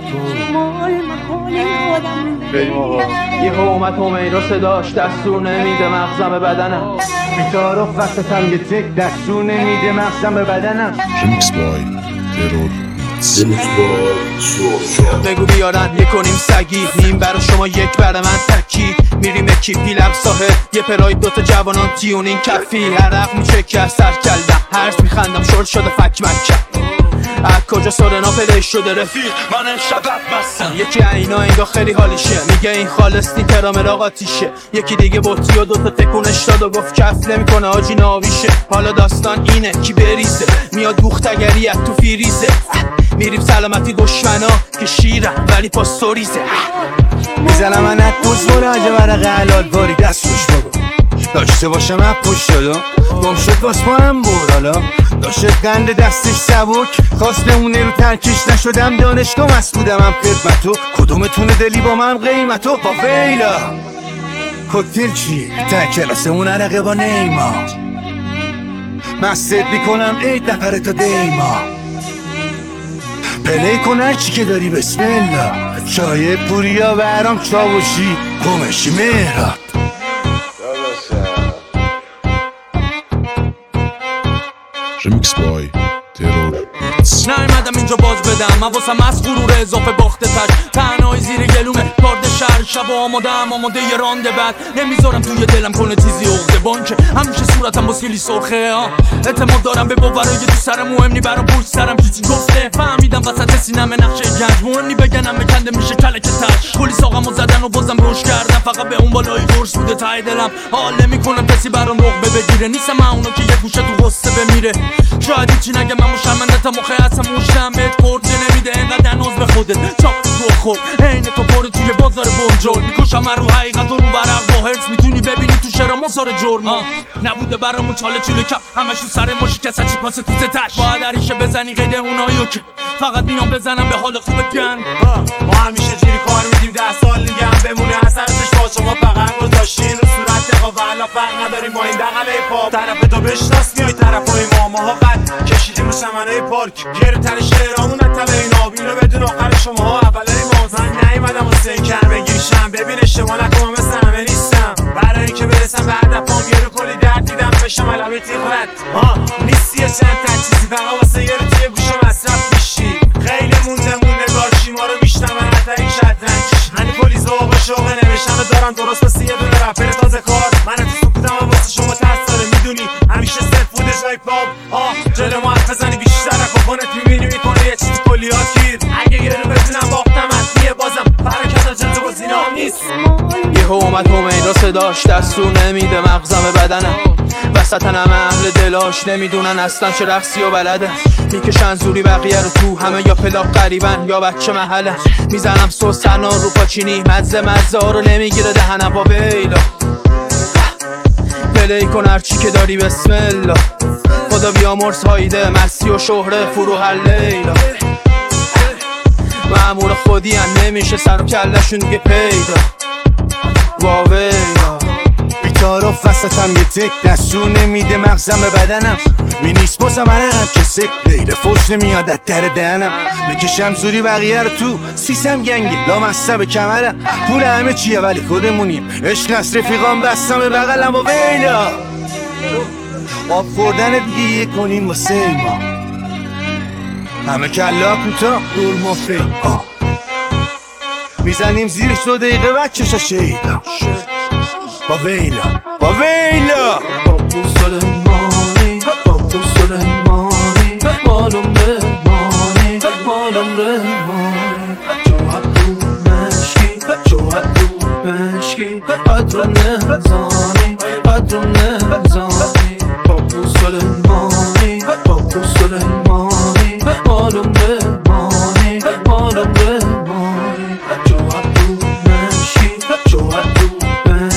بریم آقا. یه اومد همین رو صداش دستور نمیده مغزم به بدنم. بیتارو وسطم یه تک دستور نمیده مغزم به بدنم. Remix boy ترور. بگو بیارن یه کنیم سگی نیم برا شما یک برا من تکی. میریم اکیپی لب ساحل یه پراید دوتا جوانان تیونین کفی. عرق میچه که از سر کلدم هرس میخندم شل شده فک مکم. از کجا سرنا پلی شده رفیق من شبت بستم. یکی اینا انگاه خیلی حالیشه میگه این خالص ترامر آقا تیشه. یکی دیگه بطی و دوتا تکونش داد و گفت کف نمیکنه آجی ناویشه. حالا داستان اینه کی بریزه میاد دوختگری از تو فیریزه. میریم سلامتی دشمنا که شیرم ولی پا سوریزه. میزنم من اتوز براجه ورق حلال باری دست روش بگو داشته باشم اب پشت شدو گم شد باز پاهم برالا داشت قند دستش سبک خواست نمونه رو ترکش نشدم دانشگاه مسئولم هم خدمتو کدومتونه دلی با من قیمتو با ویلا کوکتیل چی؟ تا کلاسمون عرقه با نیما مستت میکنم عید نپره تا دیما پلی کن هرچی که داری بسم الله چای پوریا برام چاوشی کمشی مهراب Remix boy ترور. نیومدم اینجا باز بدم من واسم از غرور اضافه باخته تش. تنهایی زیر گلومه کارد شهر شب آماده یه رانده بعد نمیذارم توی دلم کنه چیزی عقده بانکه همیشه صورتم با سیلی سرخه اعتماد دارم به باورای تو سرم مهم نی برام پشت سرم چیزی گفته فهمیدم وسط سینم نقشه گنج مهم نی بگنم بکنده میشه کلک تش. کلی ساقمو زدن و بازم روش کردم فقط به اون بالای قرص بوده ته دلم حال نمیکنم کسی برام نقبه بگیره. نیستم من اونو که یه گوشه تو غصه بمیره. شاید هیچی نگه من مشمنتم و خیاطم موشم بهت خورده نمیده اینقدر ناز به خودت چاپ تو خور عین تو پاره توی بازار بنجل میکشم من رو حقیقت و رو ورق با هرس میتونی ببینی تو شعرها مزار جرم نبوده برامون چاله چوله کپ همش تو سر ماشی کسا چی پاسه تو تش باید عریشه بزنی قید اونایو که فقط میام بزنم به حال خوبت گن. ما همیشه جوری کار میدیم 10 سال دیگه هم بمونه اثرش با شما فقط گذاشتین رو صورت دقا والا فرق نداریم با این دقله پاپ طرف تو بشناس میای طرفای ما قد کشیدیم رو سمنای پارک گره تر شعرامون اتبه این آبین رو بدون آخر شما اولای ما من نیومدم واسه این کر بگیرشم ببین اشتباه نکنم مثل همه نیستم برای اینکه برسم به هدفم یه رو کلی درد دیدم بشم علمه تیغت نیستی چند تا چیزی فقط واسه یه رو توی گوشم مصرف میشی خیلی مونده گارشی ما رو میشنون حتی این شطرنج هنی پلیس و آقا شوقه نوشتن رو دارم درست مثل یه دونه رپر تازه کار من تو سکوتم و واسه شما ترس داره میدونی همیشه صرف بوده جای پاپ جلو ما حرف بزنی بیشتر اکوپانت میبینی میکنه یه چیزی کلیات گیر اگه یه رو بتونم باختم اتمیه بازم برکت جنز و گزینام نیست. یه اومد همین رو صداش دستور نمیده مغزم به بدنم وسط همه اهل دلاش نمیدونن اصلا چه رقصی و بلدن. میکشن زوری بقیه رو تو همه یا پلاک قریبن یا بچه محلن. میزنم سوسنا رو پاچینی مزه ها رو نمیگیره دهنم با بیلا. پلی کن هرچی که داری بسم الله خدا بیامرز هایده مسی و شهره فرو هر لیلا. مأمور خودی هم نمیشه سر و کلشون دیگه پیدا با ویلا. بیتارو وسطم یه تک دستور نمیده مغزم به بدنم می نیست بازم عرقم که سک غیر فوش نمیاد از در دهنم بکشم زوری بقیه رو تو سیسم گنگی لامسته به کمرم پول همه چیه ولی خودمونیم عشق نست رفیقام بستم به بغلم و ویلا آب خوردن دیگه یه کنیم واسه ما همه کلا کوتا دور ما فیم میزنیم زیرش 2 دقیقه بچشا شیدا با ویلا با ویلا بابو سلیمانی بابو سلیمانی مالم رحمانی مالم رحمانی جوهد دو مشکی قدرم نهزانی قدرم نهزانی بابو سلیمانی بابو سلیمانی مالم رحمانی مالم رحمانی جوهد دو مشکی جوهد دو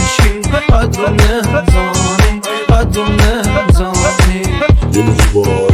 قدرم نهزانی قدرم نهزانی Remix boy